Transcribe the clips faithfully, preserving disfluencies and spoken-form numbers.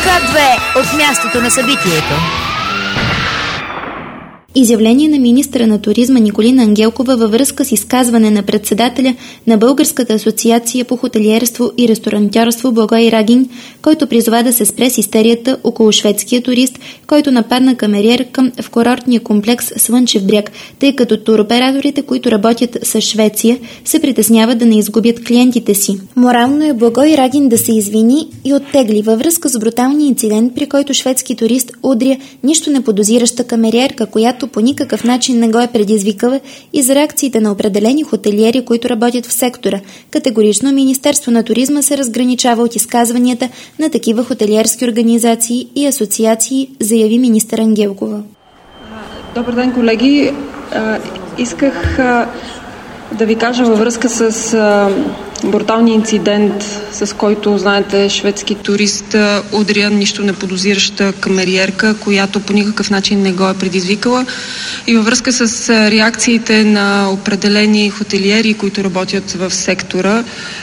Ка две от мястото на събитието. Изявление на министъра на туризма Николина Ангелкова във връзка с изказване на председателя на Българската асоциация по хотелиерство и ресторантьорство Благой Рагин, който призова да се спре с истерията около шведския турист, който нападна камериерка в курортния комплекс Слънчев бряг, тъй като туроператорите, които работят с Швеция, се притесняват да не изгубят клиентите си. Морално е Благой Рагин да се извини и оттегли във връзка с бруталния инцидент, при който шведски турист удря нищо не подозираща камериерка, която по никакъв начин не го е предизвикала, и за реакциите на определени хотелиери, които работят в сектора. Категорично Министерство на туризма се разграничава от изказванията на такива хотелиерски организации и асоциации, заяви министър Ангелкова. Добър ден, колеги. Исках да ви кажа във връзка с бруталния инцидент, с който, знаете, шведски турист удря нищо не подозираща камериерка, която по никакъв начин не го е предизвикала, и във връзка с реакциите на определени хотелиери, които работят в сектора.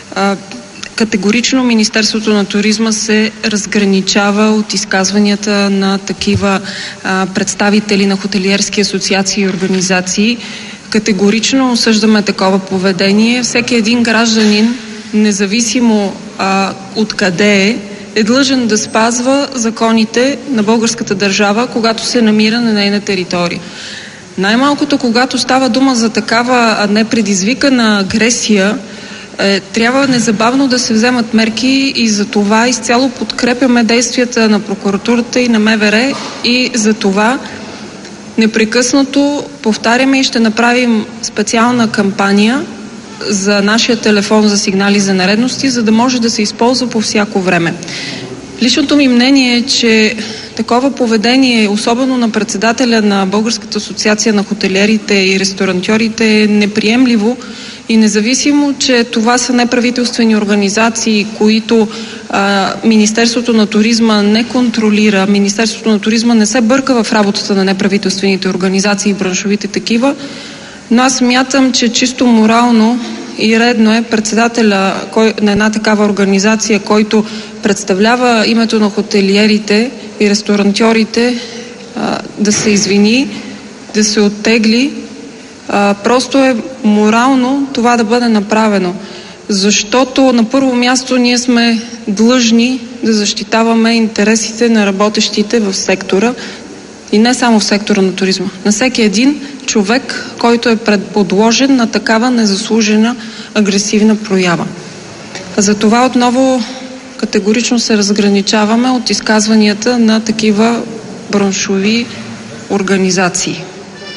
Категорично Министерството на туризма се разграничава от изказванията на такива а, представители на хотелиерски асоциации и организации. Категорично осъждаме такова поведение. Всеки един гражданин, независимо а, откъде е, е длъжен да спазва законите на българската държава, когато се намира на нейна територия. Най-малкото, когато става дума за такава непредизвикана агресия, е, трябва незабавно да се вземат мерки, и за това изцяло подкрепяме действията на прокуратурата и на МВР, и за това непрекъснато повтаряме и ще направим специална кампания за нашия телефон за сигнали за нередности, за да може да се използва по всяко време. Личното ми мнение е, че такова поведение, особено на председателя на Българската асоциация на хотелиерите и ресторантьорите, е неприемливо, и независимо, че това са неправителствени организации, които а, Министерството на туризма не контролира, Министерството на туризма не се бърка в работата на неправителствените организации и браншовите такива, но аз смятам, че чисто морално и редно е председателя кой, на една такава организация, който представлява името на хотелиерите и ресторантьорите, а, да се извини, да се оттегли. А, просто е морално това да бъде направено, защото на първо място ние сме длъжни да защитаваме интересите на работещите в сектора, и не само в сектора на туризма, на всеки един човек, който е подложен на такава незаслужена агресивна проява. Затова отново категорично се разграничаваме от изказванията на такива браншови организации.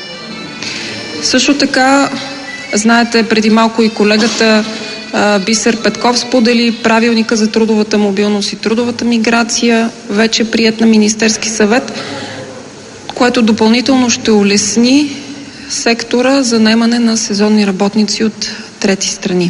Също така, знаете, преди малко и колегата а, Бисер Петков сподели правилника за трудовата мобилност и трудовата миграция, вече приет на Министерски съвет, което допълнително ще улесни сектора за наемане на сезонни работници от трети страни.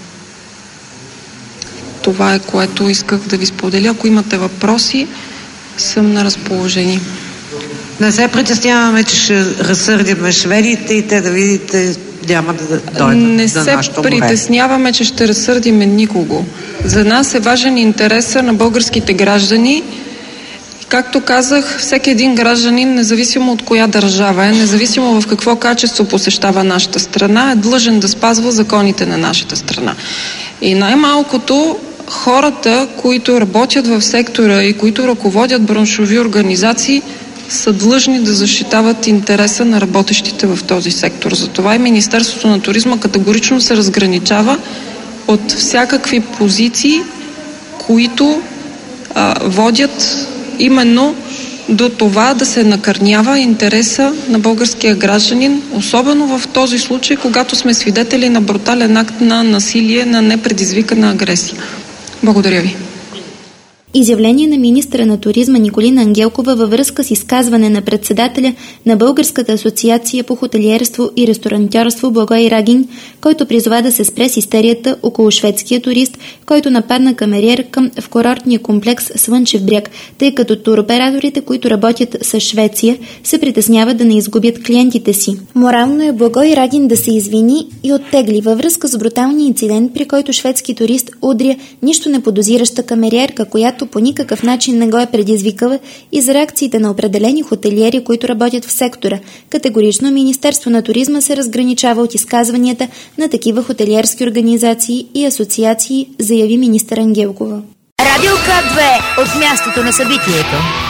Това е, което исках да ви споделя. Ако имате въпроси, съм на разположение. Не се притесняваме, че ще разсърдим шведите и те да видите няма да дойдат. Не се притесняваме, че ще разсърдиме никого. За нас е важен интересът на българските граждани. Както казах, всеки един гражданин, независимо от коя държава е, независимо в какво качество посещава нашата страна, е длъжен да спазва законите на нашата страна. И най-малкото хората, които работят в сектора и които ръководят браншови организации, са длъжни да защитават интереса на работещите в този сектор. Затова и Министерството на туризма категорично се разграничава от всякакви позиции, които а, водят именно до това да се накърнява интереса на българския гражданин, особено в този случай, когато сме свидетели на брутален акт на насилие, на непредизвикана агресия. Благодаря ви. Изявление на министъра на туризма Николина Ангелкова във връзка с изказване на председателя на Българската асоциация по хотелиерство и ресторантьорство Благой Рагин, който призова да се спре с истерията около шведския турист, който нападна камериерка в курортния комплекс Слънчев бряг, тъй като туроператорите, които работят с Швеция, се притесняват да не изгубят клиентите си. Морално е Благой Рагин да се извини и оттегли във връзка с бруталния инцидент, при който шведски турист удря нищо не подозираща камериерка, която която по никакъв начин не го е предизвикала, и за реакциите на определени хотелиери, които работят в сектора. Категорично Министерство на туризма се разграничава от изказванията на такива хотелиерски организации и асоциации, заяви министър Ангелкова. Радио К две от мястото на събитието.